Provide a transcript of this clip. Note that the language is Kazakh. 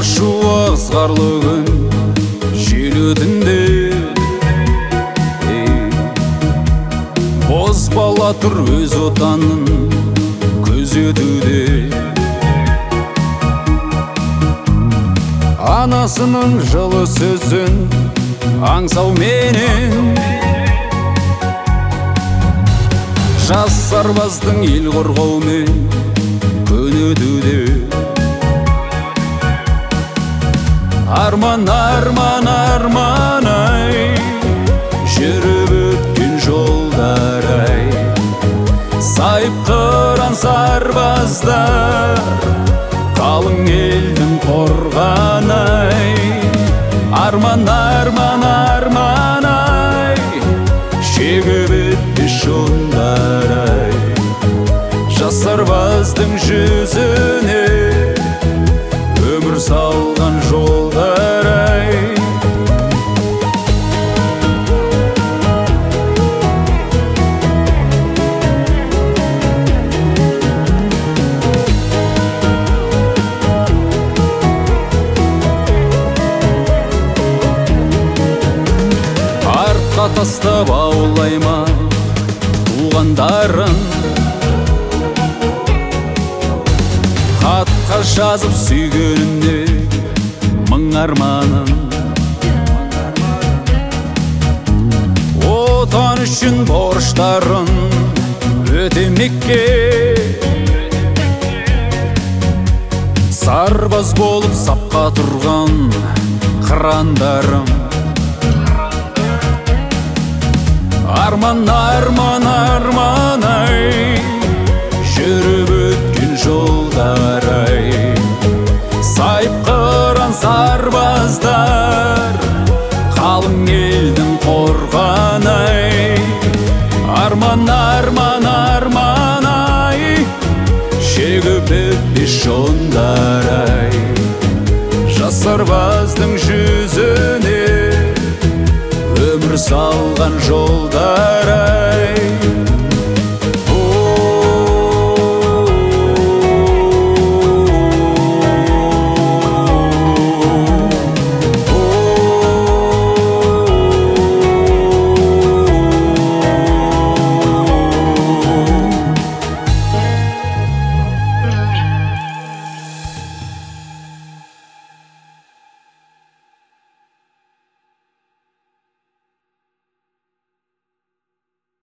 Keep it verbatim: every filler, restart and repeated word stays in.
Ошу ызғарлы күн жел өтінде бозбала тұр өз отанын күзетуде. Анасының жылы сөзін аңсауменен жас сарбаздың ел қорғаумен күн өтуде. Арман, арман, арман ай, жүріп өткен жолдар ай, сайып қыран сарбаздар, қалың елдің қорғаны ай. Арман, арман, арман ай, шегіп өтпес жолдар ай, жас сарбаздың жүзіне өмір салған жолдар ай. Артқа тастап аулайма туғандарын, хатқа жазып сүйгеніне мың арманын. Отан үшін борыштарын өтемекке сарбаз болып сапқа тұрған қырандарым. Арман, арман, арман ай, жүріп өткен жолдар ай, сайып қыран сарбаздар, қалың елдің қорғаны ай. Арман, арман, арман ай, шегіп өтпес жолдар ай, жас сарбаздың жүзіне өмір салған жолдар ай.